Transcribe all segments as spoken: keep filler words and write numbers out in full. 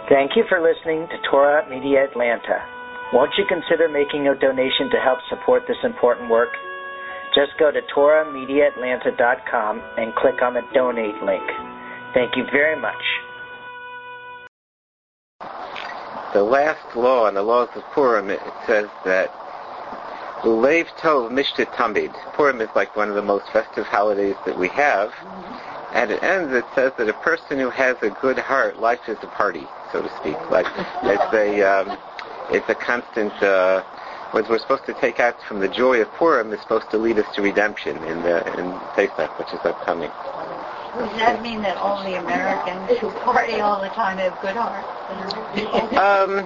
Thank you for listening to Torah Media Atlanta. Won't you consider making a donation to help support this important work? Just go to torah media atlanta dot com and click on the donate link. Thank you very much. The last law in the laws of Purim, it says that Ulev Tov Mishta Tamid. Purim is like one of the most festive holidays that we have. And it ends, it says that a person who has a good heart, life is a party, so to speak. Like it's a, um, it's a constant. Uh, what we're supposed to take out from the joy of Purim is supposed to lead us to redemption in the in Pesach, which is upcoming. Does that mean that all the Americans who party all the time have good hearts? Um,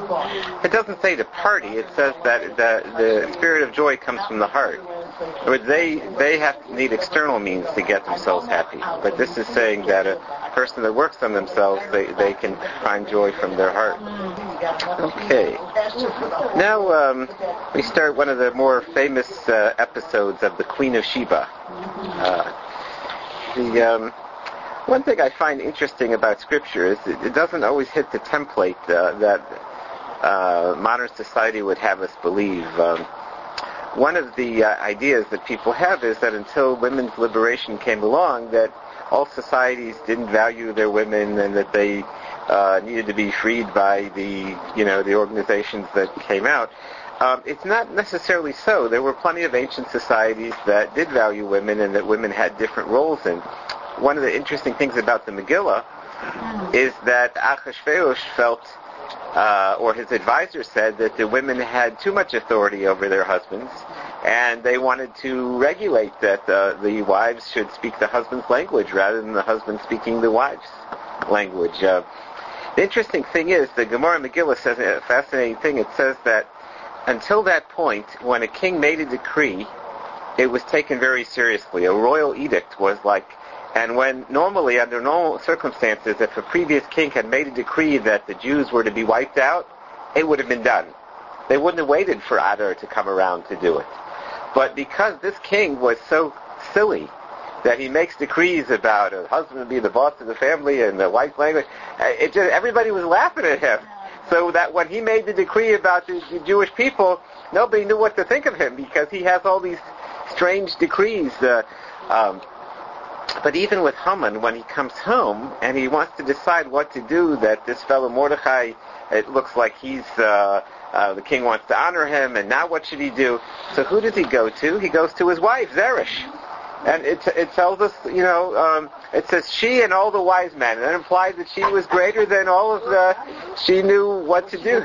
it doesn't say to party. It says that the, the spirit of joy comes from the heart. They they have to need external means to get themselves happy. But this is saying that a person that works on themselves, they, they can find joy from their heart. Okay. Now um, we start one of the more famous uh, episodes of the Queen of Sheba. Uh, The um, one thing I find interesting about Scripture is it, it doesn't always hit the template uh, that uh, modern society would have us believe. Um, one of the uh, ideas that people have is that until women's liberation came along, that all societies didn't value their women and that they uh, needed to be freed by the, you know, the organizations that came out. Um, it's not necessarily so. There were plenty of ancient societies that did value women and that women had different roles in. One of the interesting things about the Megillah is that Achashverosh felt, uh, or his advisor said, that the women had too much authority over their husbands, and they wanted to regulate that uh, the wives should speak the husband's language rather than the husband speaking the wife's language. Uh, the interesting thing is, the Gemara Megillah says a fascinating thing. It says that until that point, when a king made a decree, it was taken very seriously. A royal edict was like, and when normally, under normal circumstances, if a previous king had made a decree that the Jews were to be wiped out, it would have been done. They wouldn't have waited for Adar to come around to do it. But because this king was so silly that he makes decrees about a husband be the boss of the family and the wife's language, it just, everybody was laughing at him. So that when he made the decree about the, the Jewish people, nobody knew what to think of him because he has all these strange decrees. Uh, um, but even with Haman, when he comes home and he wants to decide what to do, that this fellow Mordechai, it looks like he's uh, uh, the king wants to honor him, and now what should he do? So who does he go to? He goes to his wife, Zeresh. And it it tells us, you know, um, it says she and all the wise men. And it implies that she was greater than all of the, she knew what to do.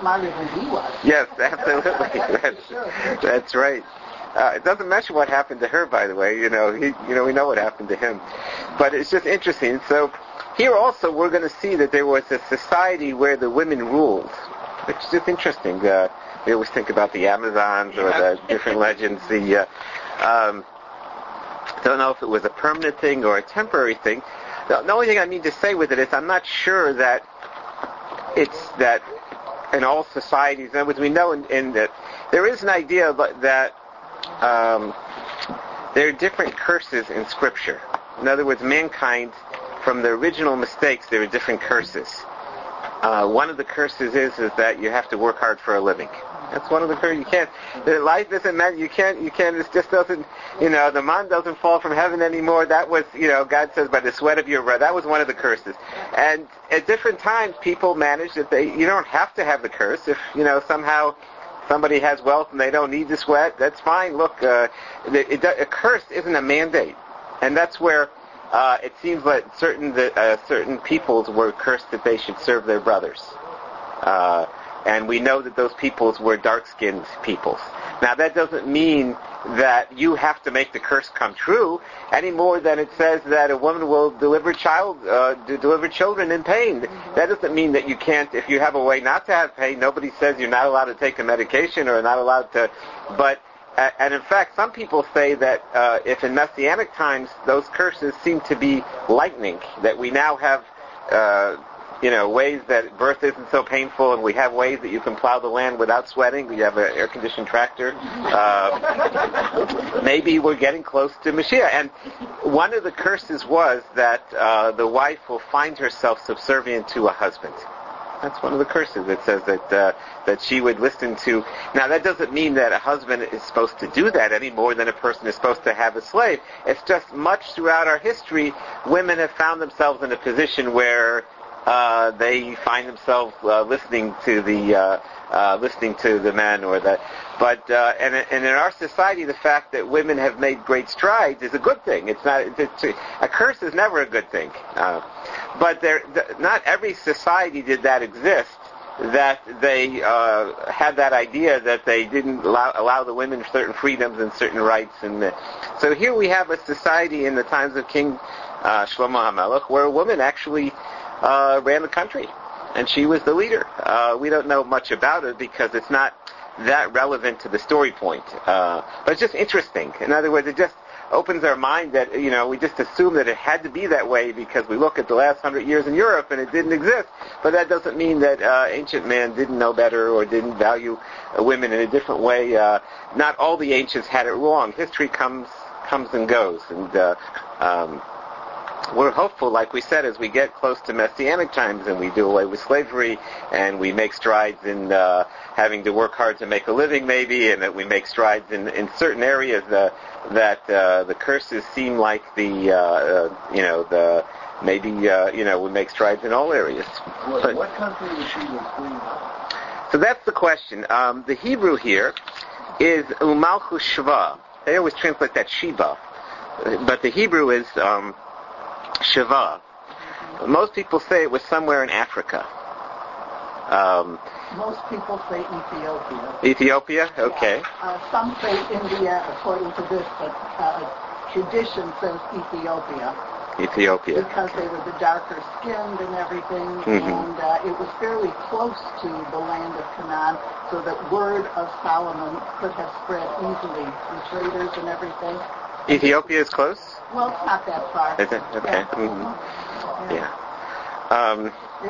Yes, absolutely. That's, that's right. Uh, it doesn't mention what happened to her, by the way. You know, he, you know, we know what happened to him. But it's just interesting. So here also we're going to see that there was a society where the women ruled, which is just interesting. Uh, we always think about the Amazons or the different legends. The uh, um, don't know if it was a permanent thing or a temporary thing. The, the only thing I mean to say with it is I'm not sure that it's that in all societies, in other words, we know in, in that there is an idea that um, there are different curses in Scripture. In other words, mankind, from the original mistakes, there are different curses. Uh, one of the curses is is that you have to work hard for a living. That's one of the curses. You can't. The life isn't meant. You can't. You can't. It just doesn't. You know, the man doesn't fall from heaven anymore. That was. You know, God says by the sweat of your brow. That was one of the curses. And at different times, people manage that they. You don't have to have the curse. If you know somehow somebody has wealth and they don't need the sweat, that's fine. Look, uh, it, it, a curse isn't a mandate, and that's where. Uh, it seems that certain that, uh, certain peoples were cursed that they should serve their brothers. Uh, and we know that those peoples were dark-skinned peoples. Now that doesn't mean that you have to make the curse come true any more than it says that a woman will deliver child, uh, deliver children in pain. That doesn't mean that you can't, if you have a way not to have pain, nobody says you're not allowed to take a medication or not allowed to, but and in fact, some people say that uh, if in Messianic times those curses seem to be lightning, that we now have, uh, you know, ways that birth isn't so painful, and we have ways that you can plow the land without sweating. You have an air-conditioned tractor. Uh, maybe we're getting close to Mashiach. And one of the curses was that uh, the wife will find herself subservient to a husband. That's one of the curses. It says that uh, that she would listen to. Now, that doesn't mean that a husband is supposed to do that any more than a person is supposed to have a slave. It's just much throughout our history, women have found themselves in a position where uh, they find themselves uh, listening to the uh, uh, listening to the men or the. But uh, and, and in our society, the fact that women have made great strides is a good thing. It's not it's, a curse is never a good thing. Uh, but there, not every society did that exist. That they uh, had that idea that they didn't allow, allow the women certain freedoms and certain rights. And the, so here we have a society in the times of King uh, Shlomo HaMelech where a woman actually uh, ran the country, and she was the leader. Uh, we don't know much about it because it's not that relevant to the story point. Uh, but it's just interesting. In other words, it just opens our mind that, you know, we just assume that it had to be that way because we look at the last hundred years in Europe and it didn't exist. But that doesn't mean that uh, ancient man didn't know better or didn't value uh, women in a different way. Uh, not all the ancients had it wrong. History comes comes and goes. And uh, um, we're hopeful, like we said, as we get close to Messianic times and we do away with slavery and we make strides in uh, having to work hard to make a living maybe, and that we make strides in, in certain areas uh, that uh, the curses seem like the, uh, uh, you know, the maybe, uh, you know, we make strides in all areas. What, but, what country was she the queen of? So that's the question. Um, the Hebrew here is Umalchus Shva. They always translate that Sheba. But the Hebrew is um, Shiva. Most people say it was somewhere in Africa. Um, Most people say Ethiopia. Ethiopia? Okay. Yeah. Uh, some say India, according to this, but uh, tradition says Ethiopia. Ethiopia. Because okay. they were the darker skinned and everything, mm-hmm. and uh, it was fairly close to the land of Canaan, so that word of Solomon could have spread easily through traders and everything. Ethiopia is close? Well, it's not that far. Is it? Okay. Yeah. Mm-hmm. Yeah. yeah. Um,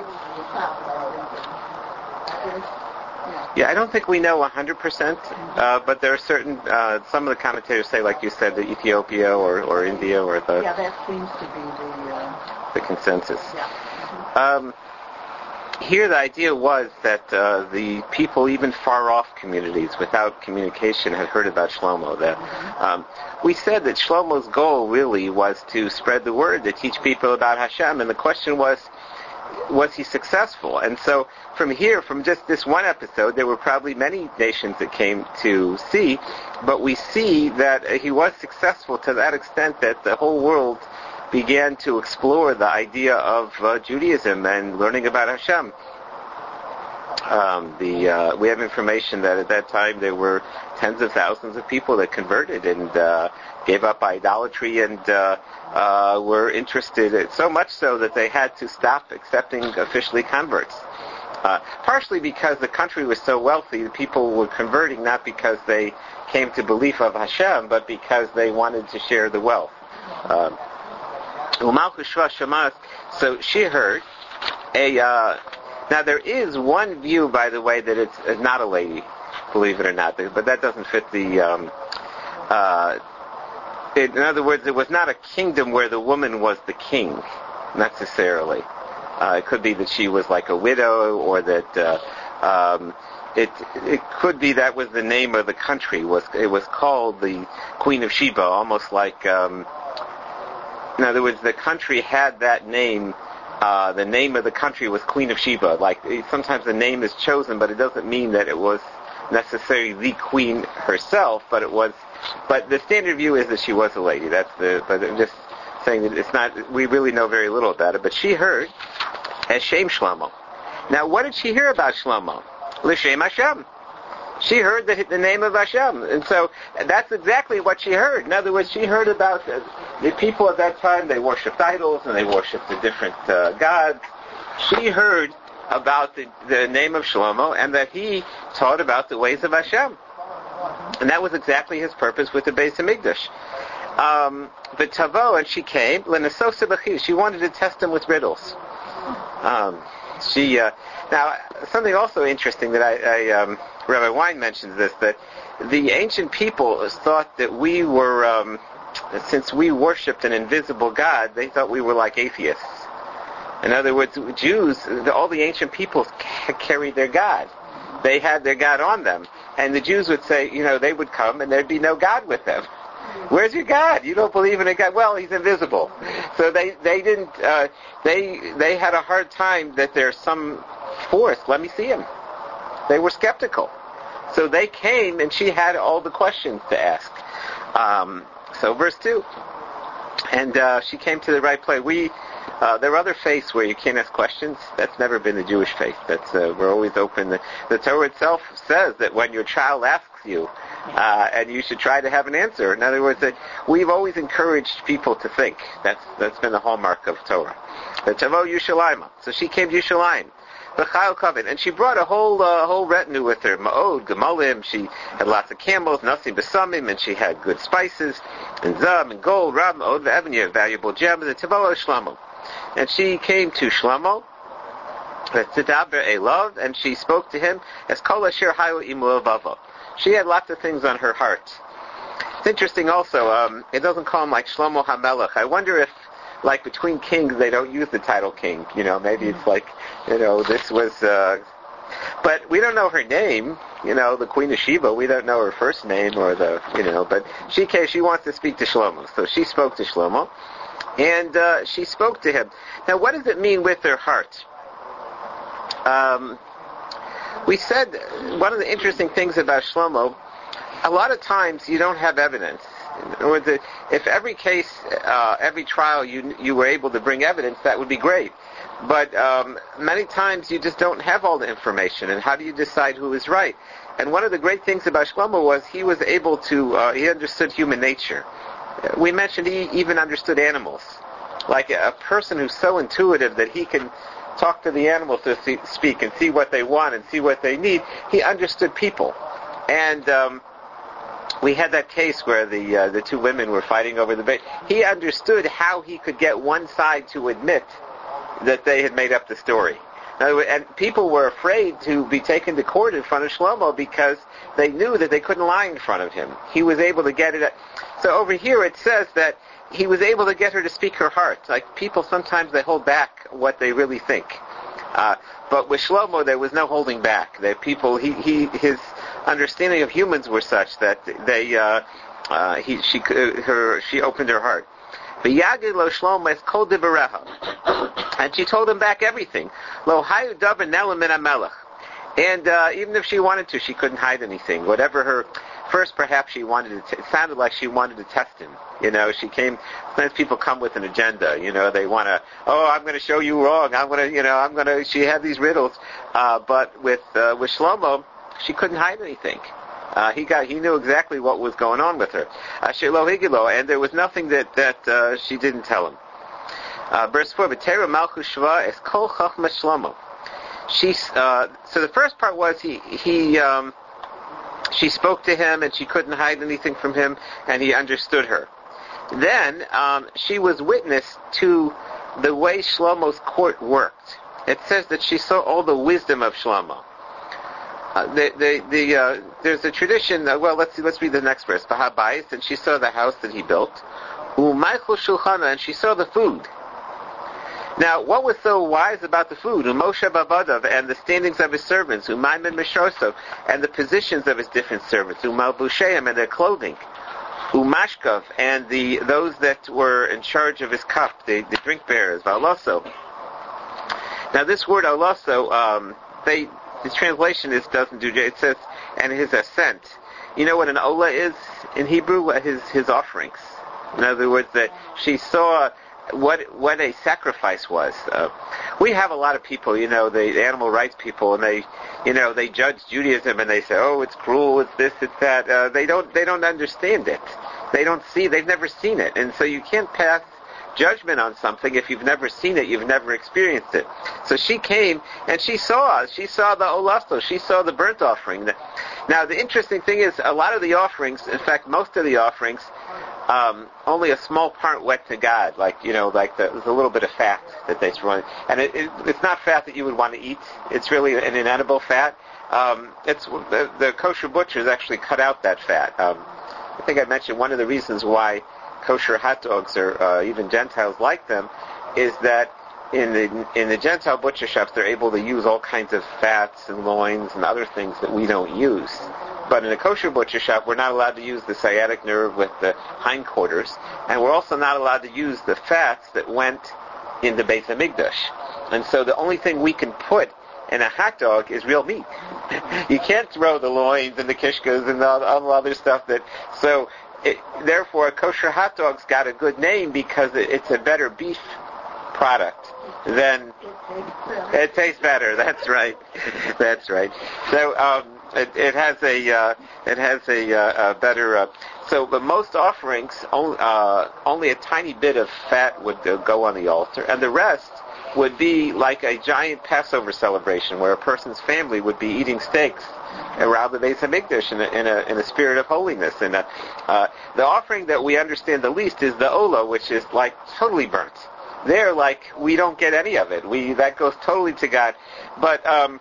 yeah, I don't think we know one hundred percent, uh, but there are certain, uh, some of the commentators say, like you said, the Ethiopia or, or India or the... Yeah, that seems to be the... Uh, the consensus. Yeah. Mm-hmm. Um, here the idea was that uh, the people, even far-off communities without communication, had heard about Shlomo. That um, we said that Shlomo's goal really was to spread the word, to teach people about Hashem, and the question was, was he successful? And so from here, from just this one episode, there were probably many nations that came to see, but we see that he was successful to that extent that the whole world began to explore the idea of uh, Judaism and learning about Hashem. Um, the uh, we have information that at that time there were tens of thousands of people that converted and uh, gave up idolatry and uh, uh, were interested, so much so that they had to stop accepting officially converts. Uh, partially because the country was so wealthy, the people were converting not because they came to belief of Hashem, but because they wanted to share the wealth. Um, So she heard a. Uh, now there is one view, by the way, that it's, it's not a lady, believe it or not, but that doesn't fit the. Um, uh, it, in other words, it was not a kingdom where the woman was the king, necessarily. Uh, it could be that she was like a widow, or that uh, um, it it could be that was the name of the country. Was it was called the Queen of Sheba, almost like. Um, In other words, the country had that name. Uh, the name of the country was Queen of Sheba. Like sometimes the name is chosen, but it doesn't mean that it was necessarily the queen herself. But it was. But the standard view is that she was a lady. That's the. But I'm just saying that it's not. We really know very little about it. But she heard as Shem Shlomo. Now, what did she hear about Shlomo? L'Shem Hashem. She heard the, the name of Hashem. And so that's exactly what she heard. In other words, she heard about the, the people at that time. They worshipped idols and they worshipped the different uh, gods. She heard about the, the name of Shlomo and that he taught about the ways of Hashem. And that was exactly his purpose with the Beis HaMikdash. Um, but Tavo, and she came, L'Nesosa B'chi. She wanted to test him with riddles. Um, she, uh, now, something also interesting that I, I um, Rabbi Wein mentions this, that the ancient people thought that we were, um, since we worshipped an invisible God, they thought we were like atheists. In other words, Jews, the, all the ancient peoples ca- carried their God. They had their God on them. And the Jews would say, you know, they would come and there'd be no God with them. Where's your God? You don't believe in a God? Well, he's invisible. So they, they didn't, uh, they, they had a hard time that there's some force. Let me see him. They were skeptical. So they came and she had all the questions to ask. Um, so verse two. And, uh, she came to the right place. We, Uh, there are other faiths where you can't ask questions. That's never been the Jewish faith. That's uh, we're always open. The, the Torah itself says that when your child asks you, uh, and you should try to have an answer. In other words, that we've always encouraged people to think. That's that's been the hallmark of Torah. The Tavo Yushalayim. So she came to Yerushalayim, the Chayil Kavin, and she brought a whole uh, whole retinue with her. Ma'od, Gemalim. She had lots of camels, Nasim Besamim, and she had good spices, and Zam, and gold, Rab, Ma'od, Ve'evnir, valuable gems, and Tavo Shlomo. And she came to Shlomo, Tzedaber Elov, and she spoke to him as Kol Asher Hayu Imu Elvavo. She had lots of things on her heart. It's interesting also, um, it doesn't call him like Shlomo HaMelech. I wonder if, like between kings, they don't use the title king. You know, maybe it's like, you know, this was, uh, but we don't know her name. You know, the Queen of Sheba, we don't know her first name or the, you know, but she came, she wants to speak to Shlomo. So she spoke to Shlomo. And uh, she spoke to him. Now, what does it mean with her heart? Um, we said one of the interesting things about Shlomo, a lot of times you don't have evidence. Or the, if every case, uh, every trial you you were able to bring evidence, that would be great. But um, many times you just don't have all the information. And how do you decide who is right? And one of the great things about Shlomo was he was able to, uh, he understood human nature. We mentioned he even understood animals. Like a person who's so intuitive that he can talk to the animals to see, speak and see what they want and see what they need. He understood people. And um, we had that case where the uh, the two women were fighting over the bait. He understood how he could get one side to admit that they had made up the story. And people were afraid to be taken to court in front of Shlomo because they knew that they couldn't lie in front of him. He was able to get it. So over here it says that he was able to get her to speak her heart. Like people sometimes they hold back what they really think. Uh, but with Shlomo there was no holding back. That people, he, he, his understanding of humans were such that they, uh, uh, he, she, her, she opened her heart. V'yagid lo Shlomo es kol divareha. And she told him back everything. Lo hayu davar nela min hamelech. And uh, even if she wanted to, she couldn't hide anything. Whatever her, first perhaps she wanted to, t- it sounded like she wanted to test him. You know, she came, sometimes people come with an agenda. You know, they want to, oh, I'm going to show you wrong. I'm going to, you know, I'm going to, she had these riddles. Uh, but with, uh, with Shlomo, she couldn't hide anything. Uh, he got, he knew exactly what was going on with her. Asher lo higilo, and there was nothing that, that, uh, she didn't tell him. Uh, verse four, V'tera malchus shva es kol chachma Shlomo. She, uh, so the first part was he, he, um, she spoke to him and she couldn't hide anything from him and he understood her. Then, um, she was witness to the way Shlomo's court worked. It says that she saw all the wisdom of Shlomo. Uh, the, the, the, uh, there's a tradition, uh, well, let's see, let's read the next verse. Bahabayis, and she saw the house that he built. U'maychul shulchana, and she saw the food. Now, what was so wise about the food? Umoshe babadav, and the standings of his servants. Umayman mishosov, and the positions of his different servants. Umalbusheim, and their clothing. Umashkov, and the those that were in charge of his cup, the, the drink bearers. Valoso. Now, this word aloso, um, they, the translation is doesn't do. It says, and his ascent. You know what an ola is in Hebrew? His his offerings. In other words, that she saw what what a sacrifice was. Uh, we have a lot of people, you know, the animal rights people, and they, you know, they judge Judaism and they say, oh, it's cruel, it's this, it's that. Uh, they don't they don't understand it. They don't see. They've never seen it, and so you can't pass judgment on something if you've never seen it, you've never experienced it. So she came and she saw, she saw the olasto, she saw the burnt offering. Now the interesting thing is, a lot of the offerings, in fact most of the offerings, um, only a small part went to God, like, you know, like the, there's a little bit of fat that they throw in. And it, it, it's not fat that you would want to eat, it's really an inedible fat. Um, it's the, the kosher butchers actually cut out that fat. Um, I think I mentioned one of the reasons why kosher hot dogs, or uh, even Gentiles like them, is that in the in the Gentile butcher shops, they're able to use all kinds of fats and loins and other things that we don't use. But in a kosher butcher shop, we're not allowed to use the sciatic nerve with the hindquarters, and we're also not allowed to use the fats that went in the Beis Hamikdash. And so the only thing we can put in a hot dog is real meat. You can't throw the loins and the kishkas and all, all the other stuff that. So it, therefore, a kosher hot dog's got a good name because it, it's a better beef product than. It tastes better. That's right. That's right. So. Um, It, it has a uh, it has a, uh, a better uh, so but most offerings only, uh, only a tiny bit of fat would uh, go on the altar, and the rest would be like a giant Passover celebration where a person's family would be eating steaks around the Beis Hamikdash in a, in a in a spirit of holiness. And a, uh, the offering that we understand the least is the olah, which is like totally burnt. There, like we don't get any of it. We that goes totally to God, but. Um,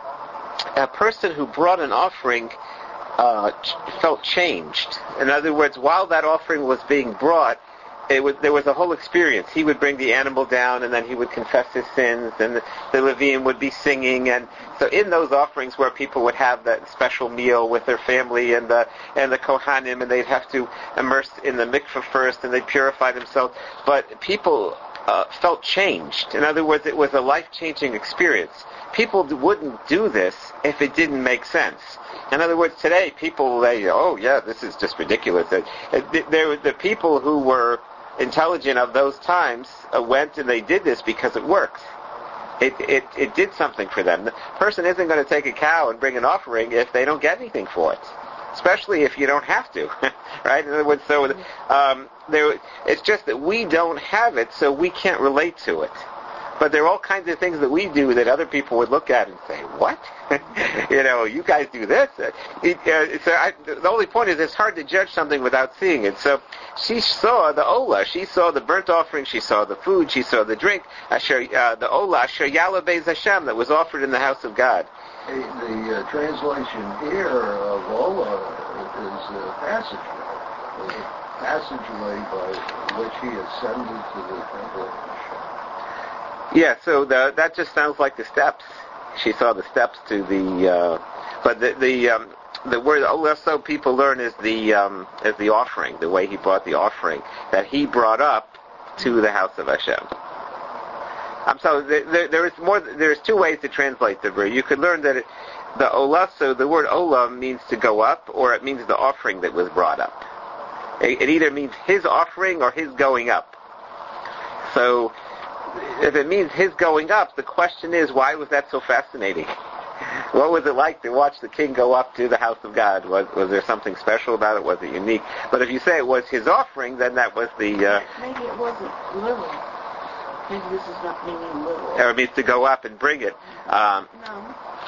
A person who brought an offering uh, ch- felt changed. In other words, while that offering was being brought, it was, there was a whole experience. He would bring the animal down, and then he would confess his sins, and the, the Leviim would be singing. And so, in those offerings, where people would have that special meal with their family and the and the Kohanim, and they'd have to immerse in the mikveh first, and they'd purify themselves. But people uh, felt changed. In other words, it was a life-changing experience. People wouldn't do this if it didn't make sense. In other words, today people they oh yeah, this is just ridiculous. There, the people who were intelligent of those times uh, went and they did this because it worked. It it it did something for them. The person isn't going to take a cow and bring an offering if they don't get anything for it, especially if you don't have to, right? In other words, so um, there it's just that we don't have it, so we can't relate to it. But there are all kinds of things that we do that other people would look at and say, what? you know, you guys do this? It, uh, so I, the only point is it's hard to judge something without seeing it. So she saw the olah. She saw the burnt offering. She saw the food. She saw the drink. Asher, uh, the olah, Asher Yala Beis Hashem, that was offered in the house of God. The, the uh, translation here of olah is uh, passageway. The passageway by which he ascended to the temple. Yeah, so the, that just sounds like the steps. She saw the steps to the, uh, but the the um, the word also people learn is the um, is the offering, the way he brought the offering that he brought up to the house of Hashem. Um, so there, there is more. There's two ways to translate the word. You could learn that it, the olah. So the word olah means to go up, or it means the offering that was brought up. It, it either means his offering or his going up. So. If it means his going up, the question is, why was that so fascinating? What was it like to watch the king go up to the house of God? Was was there something special about it? Was it unique? But if you say it was his offering, then that was the... Uh, Maybe it wasn't literal. Maybe this is not meaning literal. Or it means to go up and bring it. Um, no.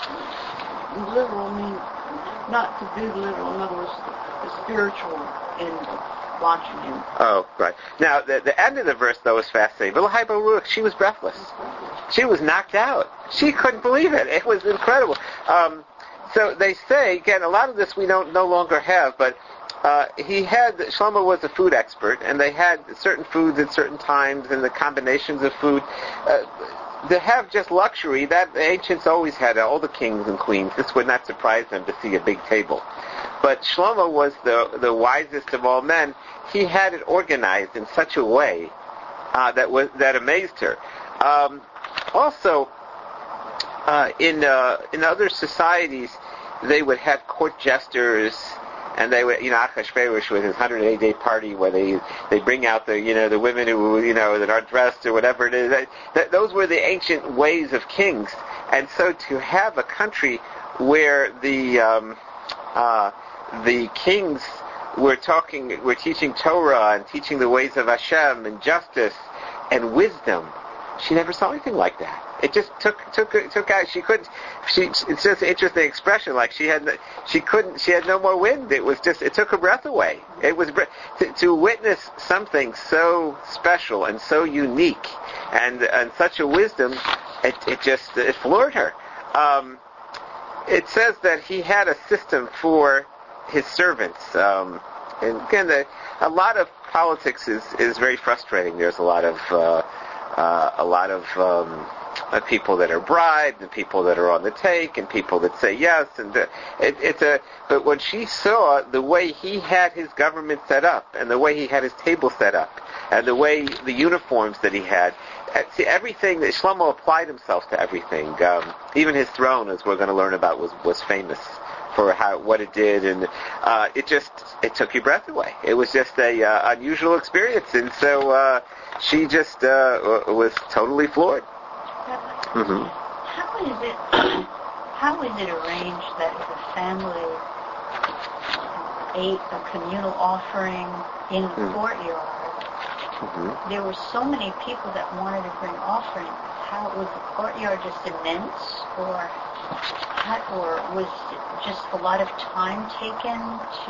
Literal means not to be literal. In other words, the spiritual in watching him. Oh, right. Now, the, the end of the verse, though, is fascinating. She was breathless. She was knocked out. She couldn't believe it. It was incredible. Um, so they say, again, a lot of this we don't no longer have, but uh, he had, Shlomo was a food expert, and they had certain foods at certain times, and the combinations of food. Uh, to have just luxury, that the ancients always had, all the kings and queens. This would not surprise them to see a big table. But Shlomo was the the wisest of all men. He had it organized in such a way uh, that was that amazed her. Um, also, uh, in uh, in other societies, they would have court jesters, and they would, you know, Achashverosh with his one hundred eight day party where they they bring out the you know the women who you know that aren't dressed or whatever it is. That, that, those were the ancient ways of kings, and so to have a country where the um, uh, the kings were talking, were teaching Torah and teaching the ways of Hashem and justice and wisdom. She never saw anything like that. It just took took took out. She couldn't. She. It's just an interesting expression. Like she had. She couldn't. She had no more wind. It was just. It took her breath away. It was to, to witness something so special and so unique, and and such a wisdom. It it just it floored her. Um, it says that he had a system for his servants. Um, and again, the, a lot of politics is is very frustrating. There's a lot of. Uh, uh, a lot of um, uh, people that are bribed, and people that are on the take, and people that say yes, and uh, it, it's a. But when she saw the way he had his government set up, and the way he had his table set up, and the way the uniforms that he had, uh, see everything that Shlomo applied himself to everything. Um, even his throne, as we're going to learn about, was was famous for how what it did, and uh, it just it took your breath away. It was just a uh, unusual experience, and so uh, she just uh, was totally floored. Mm-hmm. How is it? How is it arranged that if a family ate a communal offering in the mm-hmm. courtyard, mm-hmm. there were so many people that wanted to bring offerings? How was the courtyard just immense, or or was it just a lot of time taken to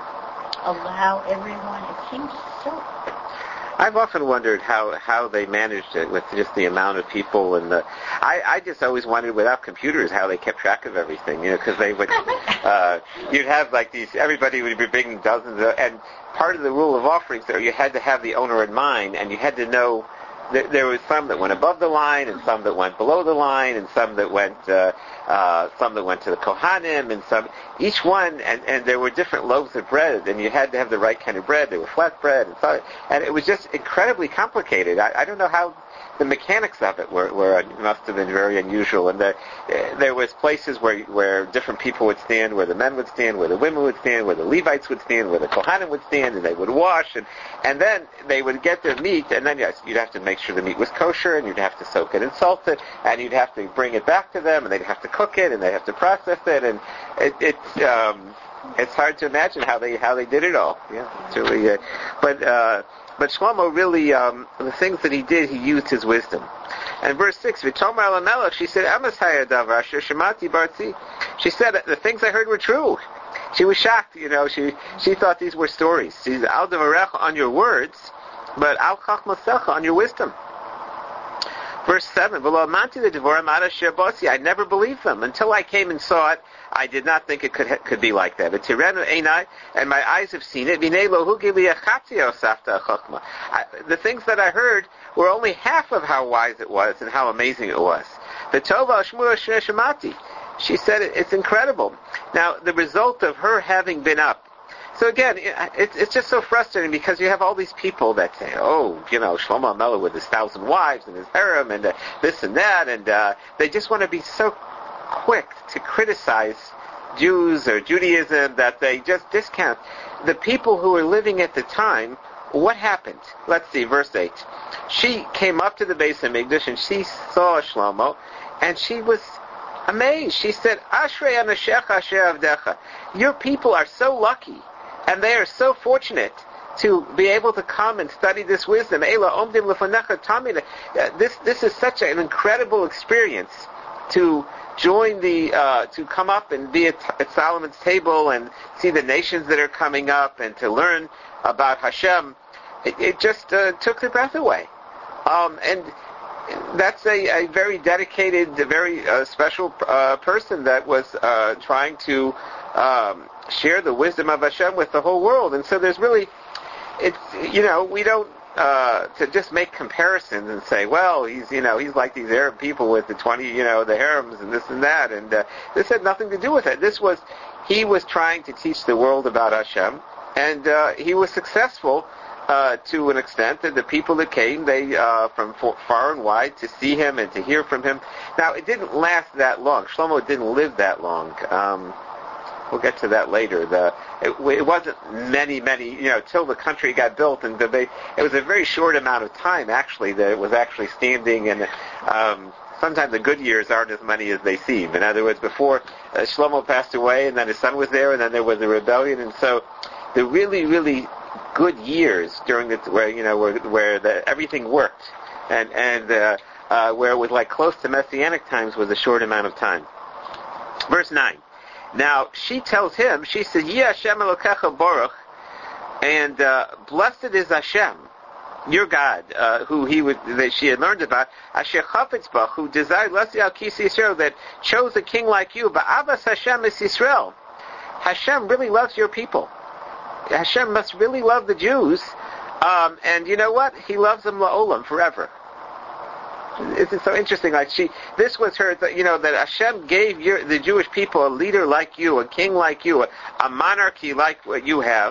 allow everyone? It seems so. I've often wondered how, how they managed it with just the amount of people, and the. I, I just always wondered without computers how they kept track of everything, you know, because they would. uh, you'd have like these. Everybody would be bringing dozens of, and part of the rule of offerings there, you had to have the owner in mind, and you had to know. There, there was some that went above the line, and some that went below the line, and some that went, uh, uh, some that went to the Kohanim, and some. Each one, and, and there were different loaves of bread, and you had to have the right kind of bread. They were flat bread, and so, and it was just incredibly complicated. I, I don't know how the mechanics of it were, were must have been very unusual. And the, uh, there was places where where different people would stand, where the men would stand, where the women would stand, where the Levites would stand, where the Kohanim would stand, and they would wash, and and then they would get their meat, and then yes, you'd have to make sure the meat was kosher, and you'd have to soak it and salt it, and you'd have to bring it back to them, and they'd have to cook it, and they'd have to process it, and it, it's um, it's hard to imagine how they how they did it all. Yeah, it's really, uh, but. Uh, But Shlomo really, um, the things that he did, he used his wisdom. And verse six, V'tomar l'melech, she said, Emes haya davar asher shemati barzi. She said, the things I heard were true. She was shocked, you know, she she thought these were stories. She said, Al davarecha on your words, but al chachmasecha on your wisdom. Verse seven, V'lo amanti l'devorim ad asher basi. I never believed them. Until I came and saw it, I did not think it could could be like that. V'tirenu einai, and my eyes have seen it. V'nei lo hu gili achatio safta chachma. The things that I heard were only half of how wise it was and how amazing it was. V'tova shmua shemati. She said it's incredible. Now, the result of her having been up. So again, it, it's just so frustrating because you have all these people that say, oh, you know, Shlomo HaMelech with his thousand wives and his harem and uh, this and that, and uh, they just want to be so quick to criticize Jews or Judaism that they just discount. The people who were living at the time, what happened? Let's see, verse eight. She came up to the Beis HaMikdash and she saw Shlomo, and she was amazed. She said, Ashrei anashecha asher avdecha. Your people are so lucky, and they are so fortunate to be able to come and study this wisdom. Eila omdim lefanecha tamid. This this is such an incredible experience to join the, uh, to come up and be at, at Solomon's table and see the nations that are coming up and to learn about Hashem. It, it just uh, took the breath away. Um, and that's a, a very dedicated, a very uh, special uh, person that was uh, trying to um, share the wisdom of Hashem with the whole world. And so there's really, it's, you know, we don't, uh, to just make comparisons and say, well, he's, you know, he's like these Arab people with the twenty, you know, the harems and this and that. And uh, this had nothing to do with it. This was, he was trying to teach the world about Hashem, and uh, he was successful Uh, to an extent that the people that came, they uh, from far and wide to see him and to hear from him. Now, it didn't last that long. Shlomo didn't live that long. Um, we'll get to that later. The, it, it wasn't many, many, you know, till the country got built, and they, it was a very short amount of time, actually, that it was actually standing, and um, sometimes the good years aren't as many as they seem. In other words, before uh, Shlomo passed away, and then his son was there, and then there was a rebellion, and so the really, really good years during the where you know where where the, everything worked, and and uh, uh, where it was like close to messianic times was a short amount of time. Verse nine. Now she tells him, she says, "Yi Hashem Elokecha Baruch," and uh, blessed is Hashem, your God, uh, who he would that she had learned about, Asher Chafetz Bach, who desired Lasi Al Kis Yisrael, that chose a king like you. Ba'avas Hashem is Yisrael. Hashem really loves your people. Hashem must really love the Jews, um, and you know what? He loves them la'olam, forever. It's so interesting. Like she, this was her. You know that Hashem gave your, the Jewish people a leader like you, a king like you, a, a monarchy like what you have.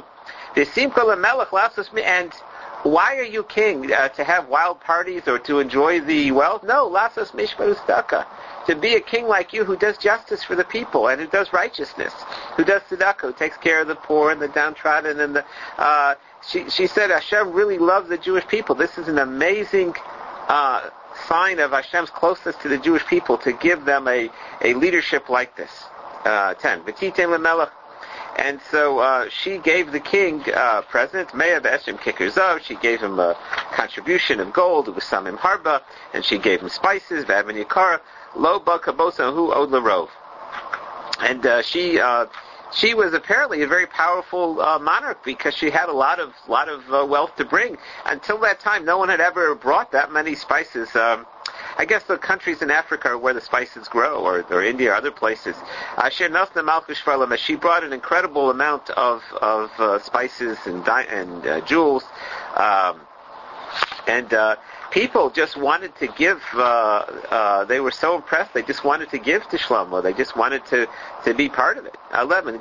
And why are you king? Uh, to have wild parties or to enjoy the wealth? No, lasos mishpat ustaka. To be a king like you who does justice for the people and who does righteousness, who does tzedakah, who takes care of the poor and the downtrodden and the. Uh, she she said Hashem really loves the Jewish people. This is an amazing uh, sign of Hashem's closeness to the Jewish people to give them a, a leadership like this. Uh, ten. V'titem lemelech. And so uh, she gave the king uh, present, Me'ah B'Eshem Kikerzov. She gave him a contribution of gold, Usamim Harba, and she gave him spices, V'Aven Yikara, Lo Ba Kabosa Hu Od Larov. And uh, she uh, she was apparently a very powerful uh, monarch because she had a lot of lot of uh, wealth to bring. Until that time, no one had ever brought that many spices. Um, I guess the countries in Africa are where the spices grow, or, or India or other places. Uh, she brought an incredible amount of, of uh, spices and, di- and uh, jewels. Um, and uh, people just wanted to give, uh, uh, they were so impressed, they just wanted to give to Shlomo. They just wanted to, to be part of it. eleven.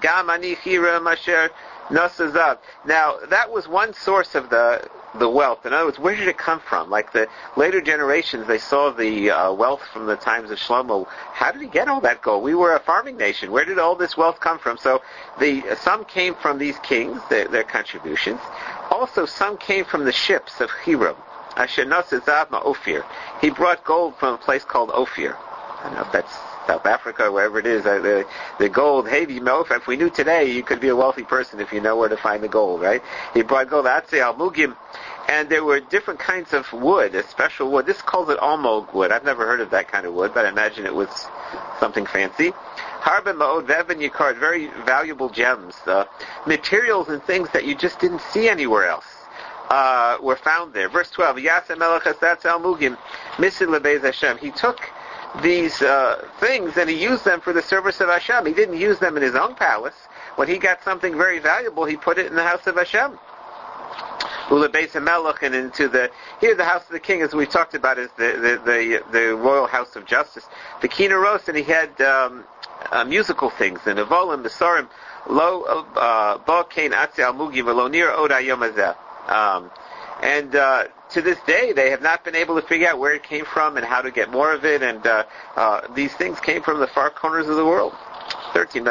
Now, that was one source of the the wealth. In other words, where did it come from? Like the later generations, they saw the uh, wealth from the times of Shlomo. How did he get all that gold? We were a farming nation. Where did all this wealth come from? So the some came from these kings, their, their contributions. Also, some came from the ships of Hiram. Ophir. He brought gold from a place called Ophir. I don't know if that's South Africa, wherever it is, uh, the, the gold. Hey, you know, if, if we knew today, you could be a wealthy person if you know where to find the gold, right? He brought gold, Atze al-Mugim, and there were different kinds of wood, a special wood. This calls it almog wood. I've never heard of that kind of wood, but I imagine it was something fancy. Harben ma'od ve'ven yikar, very valuable gems, uh, materials and things that you just didn't see anywhere else. Uh, were found there. Verse twelve, Yasem melech hasatz al-Mugim, misid lebeis Hashem. He took these uh, things and he used them for the service of Hashem. He didn't use them in his own palace. When he got something very valuable, he put it in the house of Hashem. Ula Beis HaMelech, and into the, here the house of the king, as we talked about, is the, the, the, the royal house of justice. The Kineros, and he had um, uh, musical things, the Nevolim, the Sorim, Lo Ba Kain Atzi Al Mugi V'Lo Nir Od Hayom Hazeh. Um, and uh, to this day, they have not been able to figure out where it came from and how to get more of it. And uh, uh, these things came from the far corners of the world. thirteen.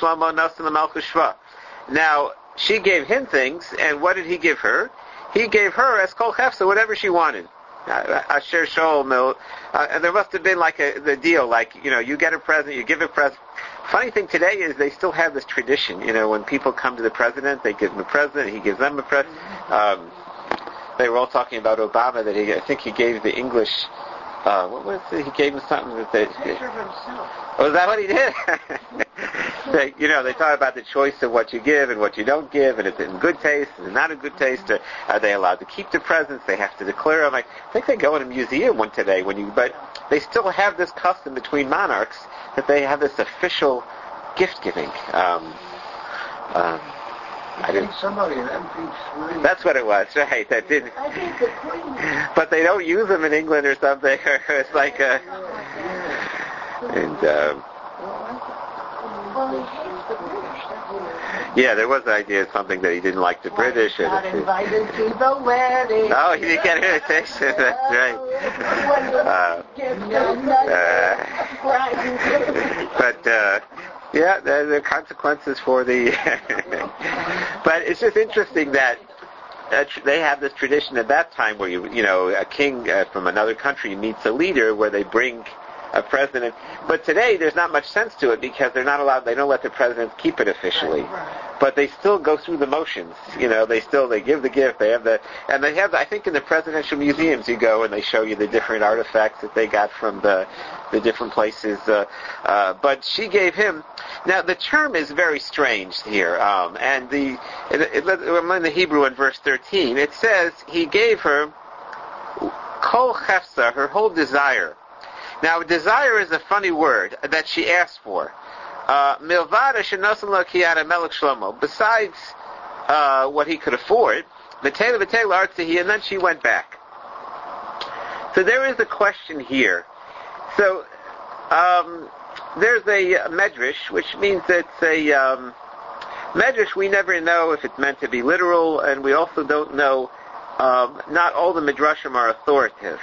Now, she gave him things, and what did he give her? He gave her as kol chefsa, whatever she wanted. Asher shol mil. And there must have been like a the deal, like, you know, you get a present, you give a present. Funny thing today is they still have this tradition. You know, when people come to the president, they give him a present, he gives them a present. Um, they were all talking about Obama, that he, I think he gave the English, uh, what was it? He gave him something that they... Picture of himself. Oh, is that what he did? they, you know, they talk about the choice of what you give and what you don't give, and it's in good taste and not in good taste. Or are they allowed to keep the presents? They have to declare them. I think they go in a museum one today, when you, but they still have this custom between monarchs that they have this official gift giving. Um, um, I think somebody in M P three. That's what it was, right? That didn't. I think the Queen. But they don't use them in England or something. It's like a. And. Um, Well, he hates the British. yeah, there was an idea of something that he didn't like the Why British. he's not and invited to the wedding. Oh, he didn't get an invitation. That's right. Uh, uh, but. Uh, Yeah, there, there are consequences for the... But it's just interesting that uh, tr- they have this tradition at that time where, you you know, a king uh, from another country meets a leader where they bring a president. But today there's not much sense to it because they're not allowed, they don't let the presidents keep it officially. Right, right. But they still go through the motions. You know, they still, they give the gift, they have the, and they have, I think in the presidential museums you go and they show you the different artifacts that they got from the, the different places. Uh, uh, but she gave him, now the term is very strange here, um, and the, it, it, I'm in the Hebrew in verse thirteen, it says he gave her kol chefsa, her whole desire. Now, desire is a funny word that she asked for. Milvada shenosam lo kiyada melech Shlomo. Besides uh, what he could afford, v'tela v'tela artzihi, and then she went back. So there is a question here. So um, there's a medrash, which means it's a um, medrash. We never know if it's meant to be literal, and we also don't know. Um, not all the midrashim are authoritative.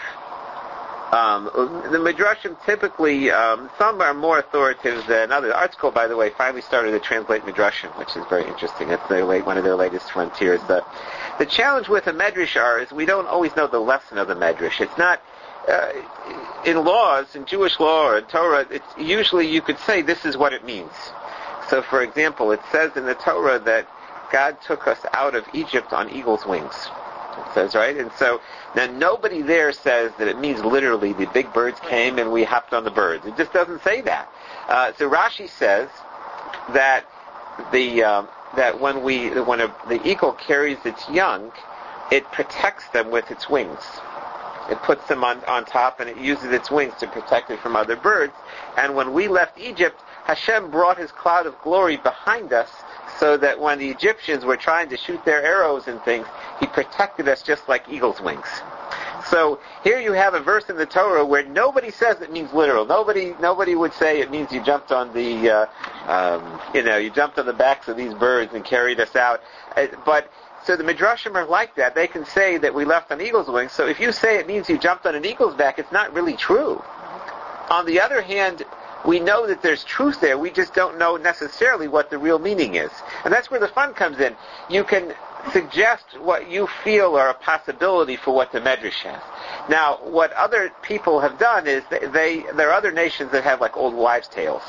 Um, the midrashim typically, um, some are more authoritative than others. ArtScroll, by the way, finally started to translate midrashim, which is very interesting. It's their late, one of their latest frontiers. The, the challenge with a medrash are is we don't always know the lesson of the medrash. It's not uh, in laws, in Jewish law or in Torah. It's usually you could say this is what it means. So, for example, it says in the Torah that God took us out of Egypt on eagle's wings. It says, right? And so, now nobody there says that it means literally the big birds came and we hopped on the birds. It just doesn't say that. Uh, so Rashi says that the um, that when we when a, the eagle carries its young, it protects them with its wings. It puts them on, on top and it uses its wings to protect it from other birds. And when we left Egypt, Hashem brought His cloud of glory behind us, so that when the Egyptians were trying to shoot their arrows and things, He protected us just like eagle's wings. So here you have a verse in the Torah where nobody says it means literal. Nobody, nobody would say it means you jumped on the, uh, um, you know, you jumped on the backs of these birds and carried us out. Uh, but so the midrashim are like that. They can say that we left on eagle's wings. So if you say it means you jumped on an eagle's back, it's not really true. On the other hand, we know that there's truth there. We just don't know necessarily what the real meaning is. And that's where the fun comes in. You can suggest what you feel are a possibility for what the medrash has. Now, what other people have done is they, they there are other nations that have like old wives' tales.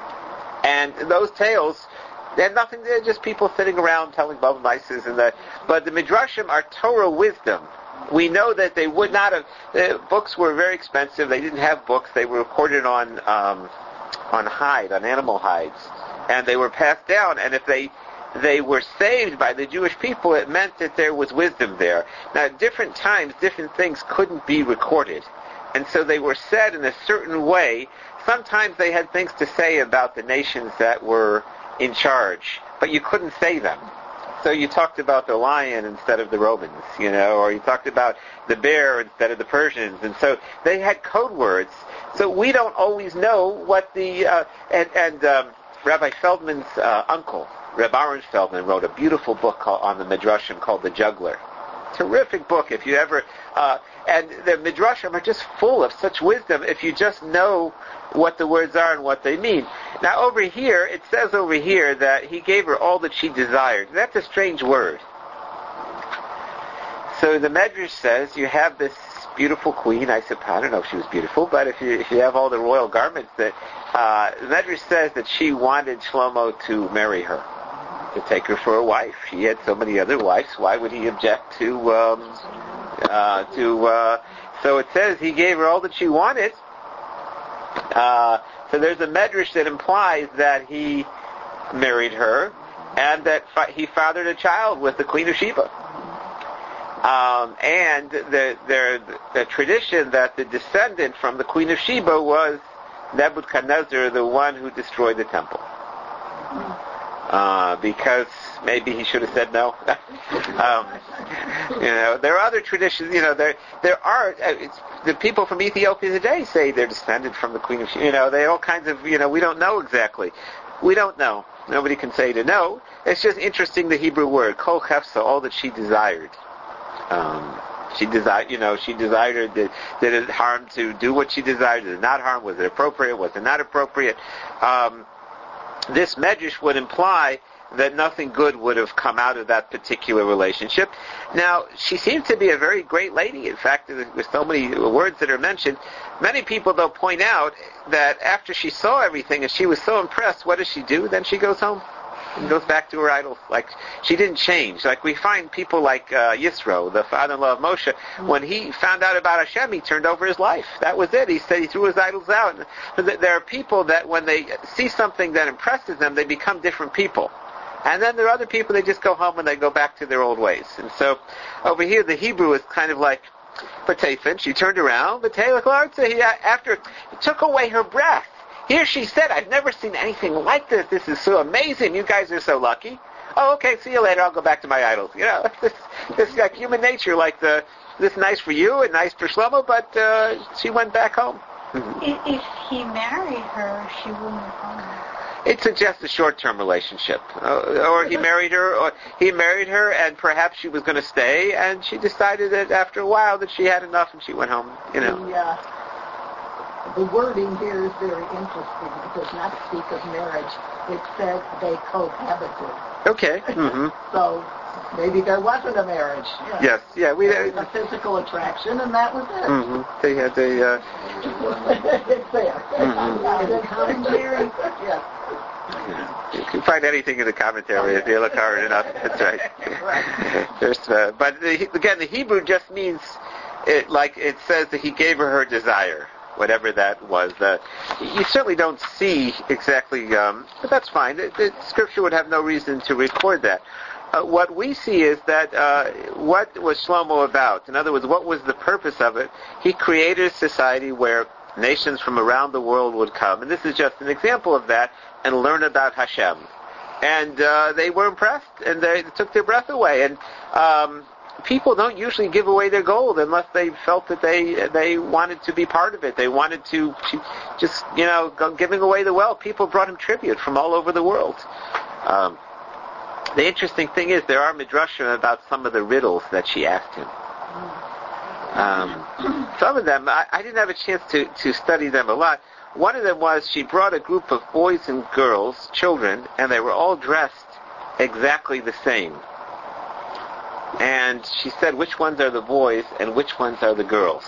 And those tales, they have nothing, they're just people sitting around telling bubble mices and that. But the midrashim are Torah wisdom. We know that they would not have. The books were very expensive. They didn't have books. They were recorded on um, on hide, on animal hides, and they were passed down. And if they they were saved by the Jewish people, it meant that there was wisdom there. Now, at different times, different things couldn't be recorded, and so they were said in a certain way. Sometimes they had things to say about the nations that were in charge, but you couldn't say them. So you talked about the lion instead of the Romans, you know, or you talked about the bear instead of the Persians, and so they had code words. So we don't always know what the uh, and, and um, Rabbi Feldman's uh, uncle, Reb Aaron Feldman, wrote a beautiful book called, on the Midrashim called The Juggler. Terrific book. If you ever uh, and the Midrashim are just full of such wisdom if you just know what the words are and what they mean. Now over here, it says over here that he gave her all that she desired. That's a strange word. So the Medrash says you have this beautiful queen. I suppose, I don't know if she was beautiful, but if you if you have all the royal garments, that uh, the Medrash says that she wanted Shlomo to marry her, to take her for a wife. He had so many other wives. Why would he object to um, uh, to? Uh, so it says he gave her all that she wanted. Uh, so there's a medrash that implies that he married her and that fa- he fathered a child with the Queen of Sheba. Um, and the, the, the tradition that the descendant from the Queen of Sheba was Nebuchadnezzar, the one who destroyed the temple. Uh, because maybe he should have said no. um, you know, there are other traditions. You know, there there are uh, it's, the people from Ethiopia today say they're descended from the Queen of Sheba. You know, they all kinds of. You know, we don't know exactly. We don't know. Nobody can say to know. It's just interesting. The Hebrew word kol chefsa, all that she desired. Um, she desired. You know, she desired her. Did, did it harm to do what she desired? Did it not harm? Was it appropriate? Was it not appropriate? Um, This medrash would imply that nothing good would have come out of that particular relationship. Now, she seemed to be a very great lady. In fact, there's so many words that are mentioned. Many people, though, point out that after she saw everything and she was so impressed, what does she do? Then she goes home and goes back to her idols. Like, she didn't change. Like, we find people like uh, Yisro, the father-in-law of Moshe, mm-hmm. when he found out about Hashem, he turned over his life. That was it. He said he threw his idols out. And there are people that when they see something that impresses them, they become different people. And then there are other people, they just go home and they go back to their old ways. And so, over here, the Hebrew is kind of like, Batefin, she turned around, but after it took away her breath. Here she said, I've never seen anything like this. This is so amazing. You guys are so lucky. Oh, okay, see you later. I'll go back to my idols. You know, this like human nature, like the this nice for you and nice for Shlomo, but uh, she went back home. If, if he married her, she wouldn't have gone there. It suggests a short-term relationship, uh, or he married her, or he married her, and perhaps she was going to stay, and she decided that after a while that she had enough, and she went home. You know. The, uh, the wording here is very interesting. It does not speak of marriage. It said they cohabited. Okay. Mm-hmm. So maybe there wasn't a marriage. Yeah. Yes. Yeah. We. There was a physical attraction, and that was it. Mm-hmm. They had a. Uh, it's there. Mm-hmm. In the commentary. Yes. You can find anything in the commentary if you look hard enough. That's right. Right. There's, uh, but the, again, the Hebrew just means, it, like it says that he gave her her desire, whatever that was. Uh, you certainly don't see exactly, um, but that's fine. The, the Scripture would have no reason to record that. Uh, what we see is that uh, what was Shlomo about? In other words, what was the purpose of it? He created a society where nations from around the world would come, and this is just an example of that, and learn about Hashem. And uh, they were impressed, and they took their breath away. And um, people don't usually give away their gold unless they felt that they they wanted to be part of it. They wanted to, to just, you know, go giving away the wealth. People brought him tribute from all over the world. Um, the interesting thing is there are midrashim about some of the riddles that she asked him. Um, some of them, I, I didn't have a chance to, to study them a lot. One of them was she brought a group of boys and girls, children, and they were all dressed exactly the same. And she said, which ones are the boys and which ones are the girls?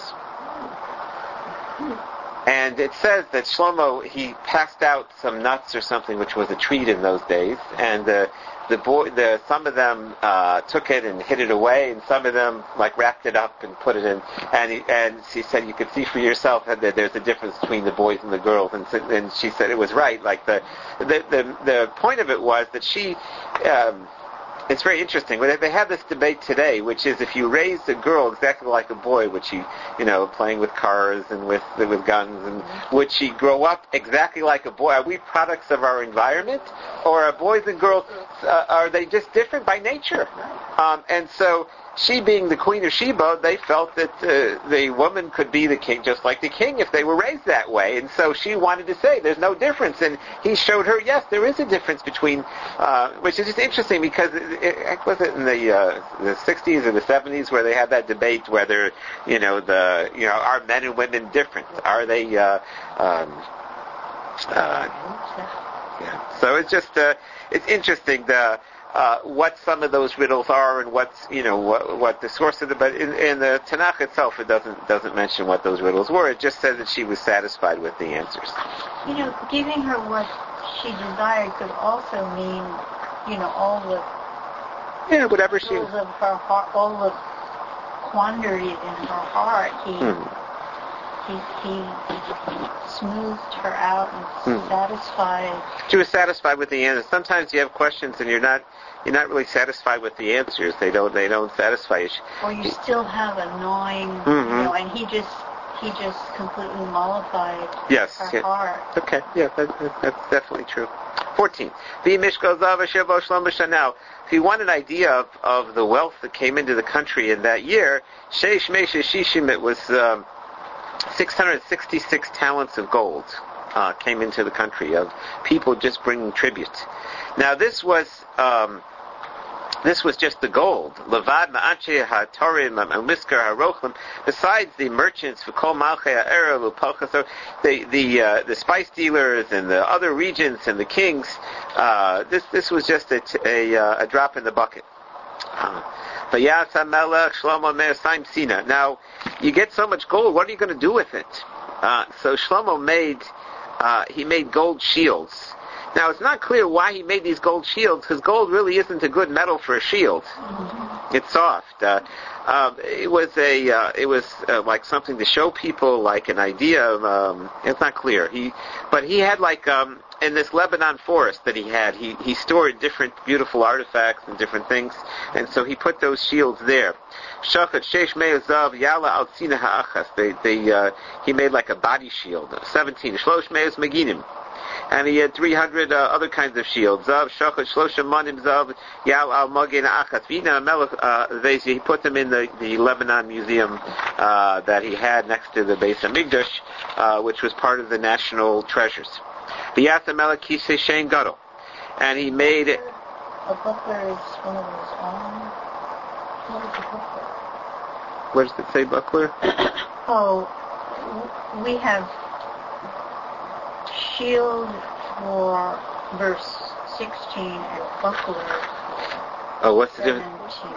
And it says that Shlomo, he passed out some nuts or something, which was a treat in those days, and uh, the boy, the some of them uh, took it and hid it away, and some of them like wrapped it up and put it in. And he, and she said you could see for yourself that there's a difference between the boys and the girls. And, so, and she said it was right. Like the the the, the point of it was that she. Um, It's very interesting. They have this debate today, which is if you raise a girl exactly like a boy, would she, you know, playing with cars and with with guns, and would she grow up exactly like a boy? Are we products of our environment, or are boys and girls, uh, are they just different by nature? Um, and so she, being the Queen of Sheba, they felt that uh, the woman could be the king just like the king if they were raised that way. And so she wanted to say there's no difference. And he showed her, yes, there is a difference between, uh, which is just interesting because it, it, was it in the uh, the sixties or the seventies where they had that debate whether, you know, the you know, are men and women different? Are they, uh, um, uh, yeah. So it's just, uh, it's interesting the, Uh, what some of those riddles are and what's, you know, what, what the source of the, but in, in the Tanakh itself it doesn't doesn't mention what those riddles were. It just says that she was satisfied with the answers. You know, giving her what she desired could also mean, you know, all the yeah, whatever she of her heart, all the quandaries in her heart. He hmm. he, he smoothed her out and hmm. satisfied. She was satisfied with the answers. Sometimes you have questions and you're not you're not really satisfied with the answers. They don't they don't satisfy you. Or you still have a gnawing, mm-hmm. you know, and he just he just completely mollified yes, her yeah. heart. Okay, yeah, that, that, that's definitely true. Fourteen. Now, if you want an idea of, of the wealth that came into the country in that year, Sheish Meisha Shishim, it was um, six hundred sixty-six talents of gold uh, came into the country of people just bringing tribute. Now this was um, this was just the gold. Levad ma'anche ha'torim ha'miskar ha'rochlim. Besides the merchants, v'kol malchei ha'era l'palchas, the the uh, the spice dealers and the other regents and the kings. Uh, this this was just a a, a drop in the bucket. Uh, Now, you get so much gold, what are you going to do with it? Uh, so Shlomo made, uh, he made gold shields. Now, it's not clear why he made these gold shields, because gold really isn't a good metal for a shield. It's soft. Uh, um, it was a, uh, it was uh, like something to show people, like an idea of, um, it's not clear. He, but he had like, um, in this Lebanon forest that he had, he, he stored different beautiful artifacts and different things, and so he put those shields there. Shachat sheish me'azav yala al tzina ha'achas. They, they, uh, he made like a body shield. Seventeen. Shlosh me'az maginim. And he had three hundred uh, other kinds of shields. Zav, shachot, shlosha manim zav, yal al magin achat. Vina melech, he put them in the, the Lebanon Museum uh, that he had next to the Beis HaMikdash, uh, which was part of the national treasures. V'yasa melech kisei shein gadol. And he made it. A buckler is one of those arms. What is a buckler? Where does it say buckler? Oh, we have shield for verse sixteen and buckler for Oh, what's the difference?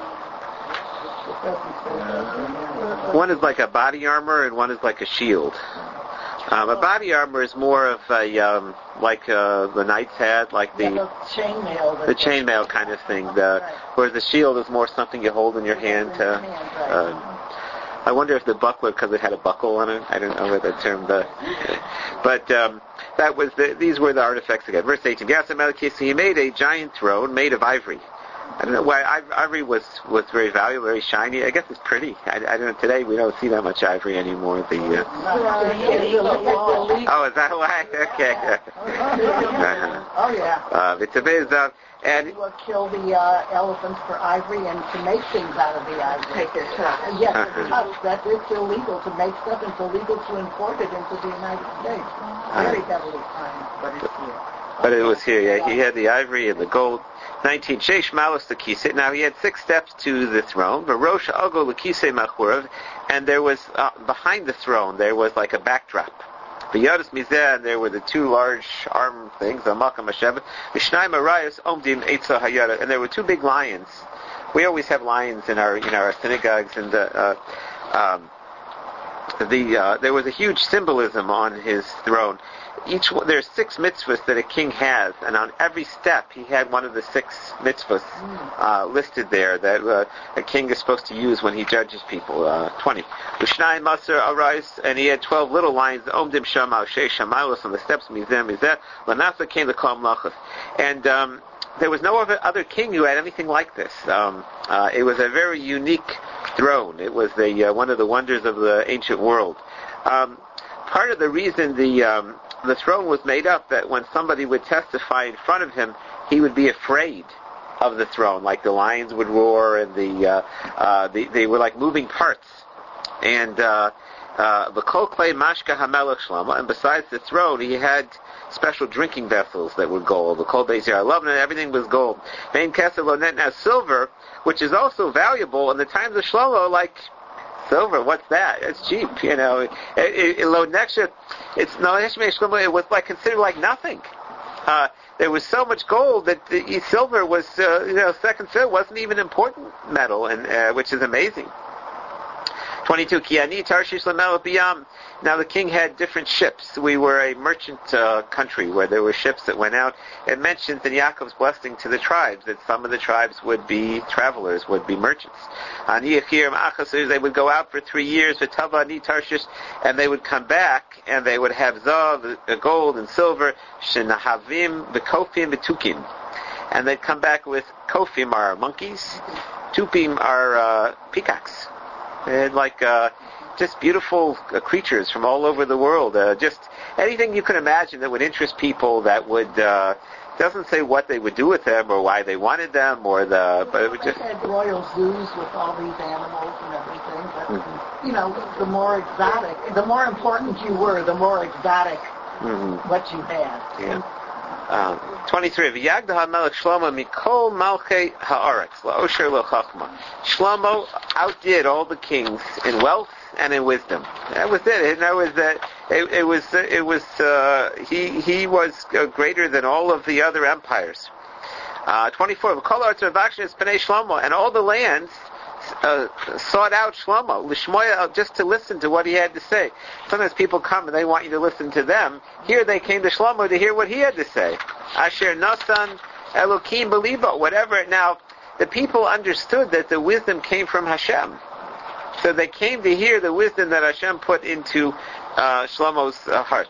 One is like a body armor and one is like a shield. Um, a body armor is more of a um, like uh, the knights had, like the Yeah, the chainmail. the chainmail kind of thing. The, Right. whereas the shield is more something you hold in your hand. In your To, hand, right. uh, I wonder if the buckler, because it had a buckle on it. I don't know what that term. The, but um, that was the, these were the artifacts again. Verse eighteen. So he made a giant throne made of ivory. I don't know why ivory was, was very valuable, very shiny. I guess it's pretty. I, I don't know. Today we don't see that much ivory anymore. The uh, oh, is that why? Okay. Oh yeah. Uh, it's a bit of, and You would kill the uh, elephants for ivory and to make things out of the ivory. Take their tusks. Yes, their tusks. That it's illegal to make stuff, and it's illegal to import it into the United States. Very heavily fined, but it's here. But it was here, yeah. He had the ivory and the gold. nineteen. Sheish Malus Lakise. Now he had six steps to the throne. Varosh Ago Lakise Machurav. And there was, uh, behind the throne, there was like a backdrop. V'yadis Mizeh, and there were the two large arm things, Amaka Mashevet. V'shnai Marayas Omdim Eitza Hayara. And there were two big lions. We always have lions in our, you know, our synagogues, and the, uh, um, the, uh, there was a huge symbolism on his throne. Each one, there's six mitzvahs that a king has, and on every step he had one of the six mitzvahs uh, listed there that uh, a king is supposed to use when he judges people. Uh, Twenty. Ushnai Maser Arais, and he had twelve little lions. Omdim Shamal Shei Shamalos on the steps. Mizem Mizeh Lanasa came the Kol Mlachas, and um, there was no other, other king who had anything like this. Um, uh, it was a very unique throne. It was the uh, one of the wonders of the ancient world. Um, part of the reason the um, the throne was made up that when somebody would testify in front of him, he would be afraid of the throne, like the lions would roar, and the uh, uh, the, they were like moving parts. And uh, uh, the kol klei mashka hamelech Shlomo, and besides the throne, he had special drinking vessels that were gold. The kol beis yair, everything was gold. Vein kesef lo net, now silver, which is also valuable in the times of Shlomo, like. Silver, what's that? It's cheap, you know. It, it, it, it's no, it was like considered like nothing. Uh, there was so much gold that the silver was, uh, you know, second silver wasn't even important metal, and uh, which is amazing. Twenty-two. Kiani Tarshish Lamel Biyam. Now the king had different ships. We were a merchant uh, country where there were ships that went out. It mentions in Yaakov's blessing to the tribes that some of the tribes would be travelers, would be merchants. Ani Achirim Achasur, they would go out for three years for Tava Ani Tarshish, and they would come back and they would have zav, gold and silver, shenahavim, bekofim, betukim, and they'd come back with kofim are monkeys, tupim are uh, peacocks. They had like uh, just beautiful uh, creatures from all over the world. Uh, just anything you can imagine that would interest people. That would uh, doesn't say what they would do with them or why they wanted them or the. But it would just. They had royal zoos with all these animals and everything. But Mm-hmm. you know, the more exotic, the more important you were, the more exotic Mm-hmm. what you had. Yeah. Um, twenty-three. V'yagda ha'melech Shlomo mikol malchei ha'aretz la'osher lo'chachma. Shlomo outdid all the kings in wealth and in wisdom. That was it. And that was that. It, it was. It was. Uh, he he was uh, greater than all of the other empires. Uh, twenty-four. V'kol arts v'akshin es b'nei Shlomo, and all the lands Uh, sought out Shlomo, Lishmoya, just to listen to what he had to say. Sometimes people come and they want you to listen to them. Here they came to Shlomo to hear what he had to say. Asher Nasan Elokim Belibo, whatever. Now, the people understood that the wisdom came from Hashem. So they came to hear the wisdom that Hashem put into uh, Shlomo's uh, heart.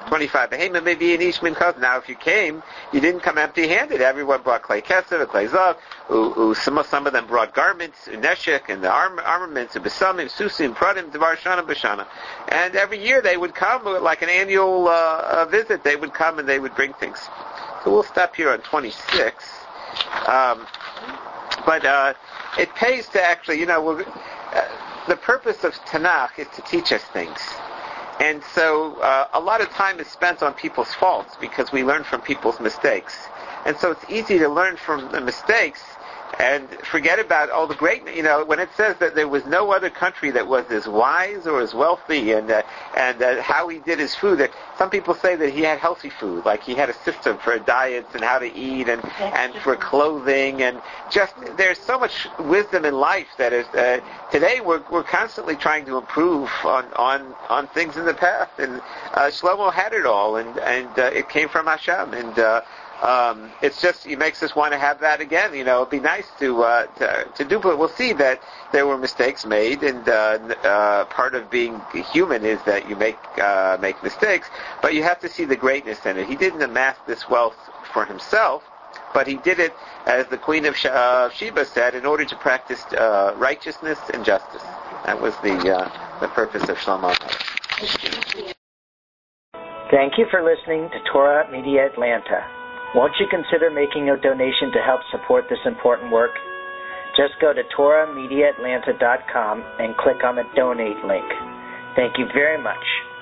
twenty-five behema maybe an ish min chaz. Now, if you came, you didn't come empty-handed. Everyone brought clay kesef, clay zav. Some, some of them brought garments, neshek, and the arm, armaments, besamim, susim, pradim, devar shana b'shana. And every year they would come, like an annual uh, visit. They would come and they would bring things. So we'll stop here on twenty-six. Um, but uh, it pays to actually, you know, we're, uh, the purpose of Tanakh is to teach us things. And so uh, a lot of time is spent on people's faults because we learn from people's mistakes. And so it's easy to learn from the mistakes and forget about all the great, you know, when it says that there was no other country that was as wise or as wealthy, and uh, and uh, how he did his food. That some people say that he had healthy food, like he had a system for diets and how to eat and, and for clothing, and just there's so much wisdom in life that is uh, today we're we're constantly trying to improve on on, on things in the past, and uh, Shlomo had it all, and and uh, it came from Hashem, and. Uh, Um, it's just, it makes us want to have that again. You know, it'd be nice to, uh, to, to do, but we'll see that there were mistakes made, and, uh, uh, part of being human is that you make, uh, make mistakes, but you have to see the greatness in it. He didn't amass this wealth for himself, but he did it, as the Queen of Sheba said, in order to practice, uh, righteousness and justice. That was the, uh, the purpose of Shlomo. Thank you for listening to Torah Media Atlanta. Won't you consider making a donation to help support this important work? Just go to Torah Media Atlanta dot com and click on the donate link. Thank you very much.